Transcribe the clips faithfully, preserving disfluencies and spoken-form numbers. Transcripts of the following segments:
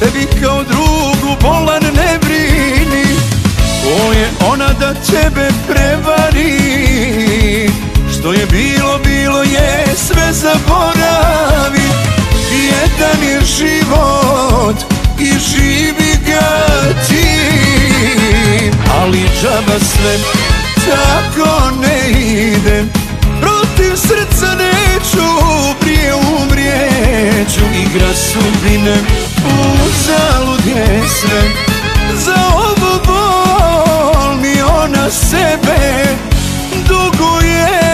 sebi kao drugu bolan ne brini. Ko je ona da tebe prevari? Što je bilo, bilo je, sve zaboravi. Jedan je život i živi ga ti. Ali džaba sve, tako ne ide. Protiv srca neću, prije umrijeću. Igra sudbine, uzalud je sve. Za ovu bol mi ona sebe duguje.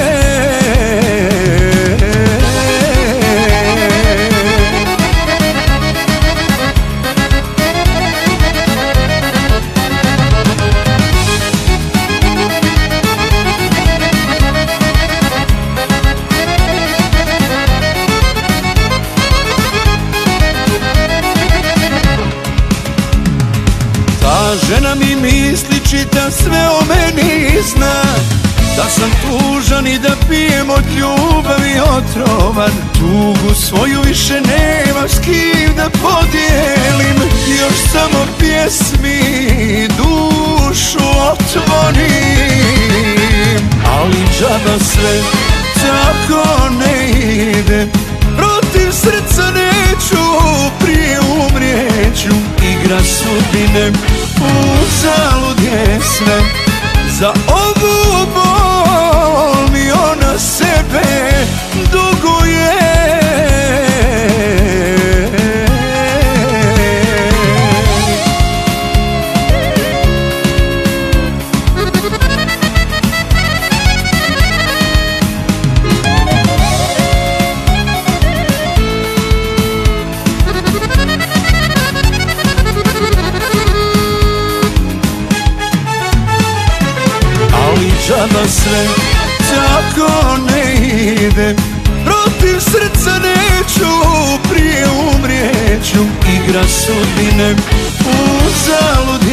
Žena mi misli, čita sve o meni, zna da sam tužan i da pijem od ljubavi otrovan. Tugu svoju više nemam s kim da podijelim. Još samo pjesmi dušu otvorim. Ali džaba sve, tako ne ide. Protiv srca neću, prije umrijeću. Igra sudbine, uzalud je sve. Za ovu bol mi ona sebe duguje. Džaba sve, tako ne ide. Protiv srca neću, prije umrijeću. Igra sudbine, uzalud